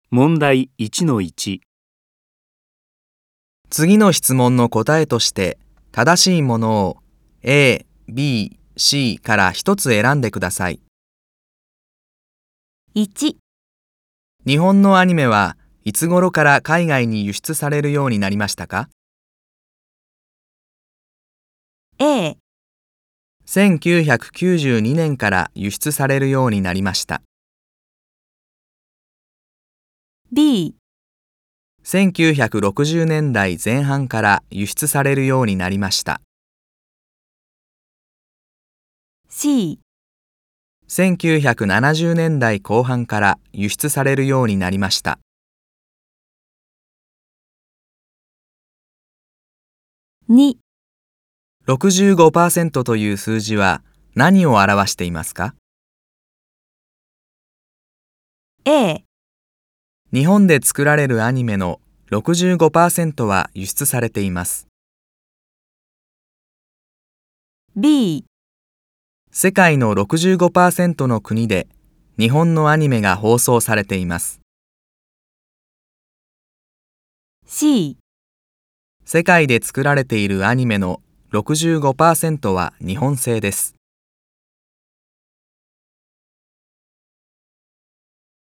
問題 1-1。 次の質問の答えとして正しいものを A、B、C から一つ選んでください。 1、 日本のアニメはいつ頃から海外に輸出されるようになりましたか？ A、 1992年から輸出されるようになりました。 B、 1960年代前半から輸出されるようになりました。 C、 1970年代後半から輸出されるようになりました。 2、 65% という数字は何を表していますか？ A、 日本で作られるアニメの 65% は輸出されています。 B、 世界の 65% の国で日本のアニメが放送されています。 C、 世界で作られているアニメの 65% は日本製です。